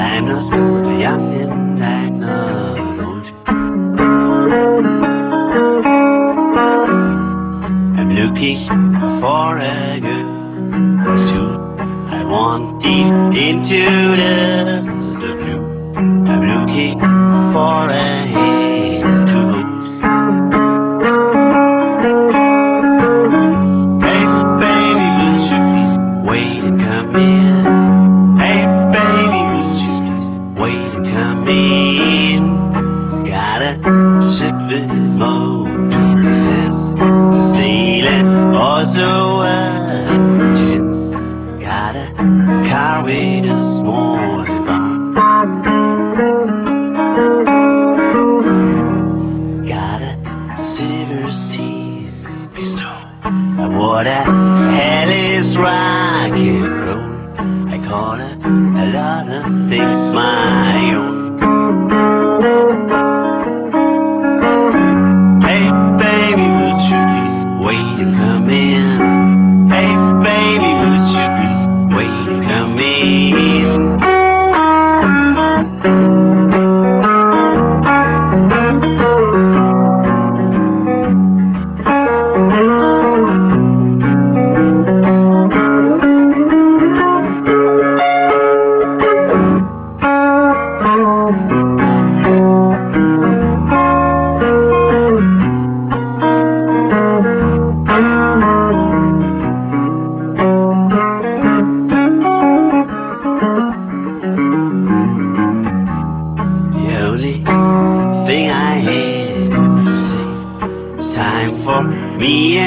I'm not young and I'm not old. I'm looking for a girl. Soon I want deep into the blue. I'm looking for a hand to hold. Hey baby, would you please wait and come in? Hey baby, would you please wait and come in? Got a secret motor sense, the stealing also a chance. Got a car with a small barn. Got a silver steel pistol. What the hell is rock and roll? I call it a lot of things my own. Hey baby, would you please wait and come in? Hey baby, would you please wait and come in? The only thing I had to say, it's time for me